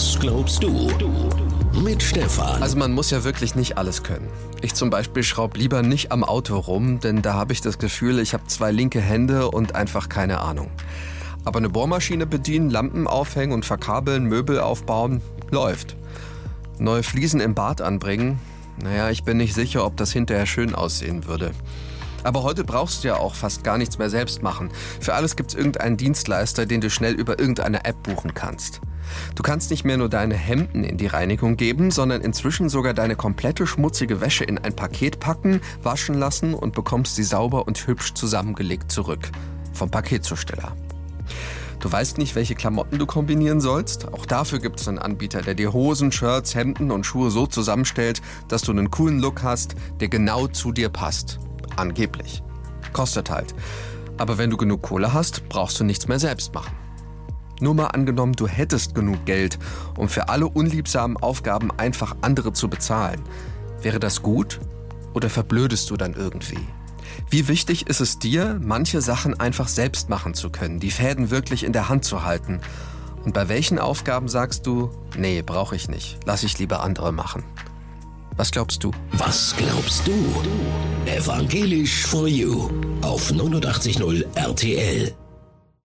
Was glaubst du? Mit Stefan. Also man muss ja wirklich nicht alles können. Ich zum Beispiel schraube lieber nicht am Auto rum, denn da habe ich das Gefühl, ich habe 2 linke Hände und einfach keine Ahnung. Aber eine Bohrmaschine bedienen, Lampen aufhängen und verkabeln, Möbel aufbauen, läuft. Neue Fliesen im Bad anbringen, naja, ich bin nicht sicher, ob das hinterher schön aussehen würde. Aber heute brauchst du ja auch fast gar nichts mehr selbst machen. Für alles gibt's irgendeinen Dienstleister, den du schnell über irgendeine App buchen kannst. Du kannst nicht mehr nur deine Hemden in die Reinigung geben, sondern inzwischen sogar deine komplette schmutzige Wäsche in ein Paket packen, waschen lassen und bekommst sie sauber und hübsch zusammengelegt zurück. Vom Paketzusteller. Du weißt nicht, welche Klamotten du kombinieren sollst? Auch dafür gibt es einen Anbieter, der dir Hosen, Shirts, Hemden und Schuhe so zusammenstellt, dass du einen coolen Look hast, der genau zu dir passt. Angeblich. Kostet halt. Aber wenn du genug Kohle hast, brauchst du nichts mehr selbst machen. Nur mal angenommen, du hättest genug Geld, um für alle unliebsamen Aufgaben einfach andere zu bezahlen. Wäre das gut oder verblödest du dann irgendwie? Wie wichtig ist es dir, manche Sachen einfach selbst machen zu können, die Fäden wirklich in der Hand zu halten? Und bei welchen Aufgaben sagst du, nee, brauche ich nicht, lass ich lieber andere machen? Was glaubst du? Was glaubst du? Evangelisch for You auf 89.0 RTL.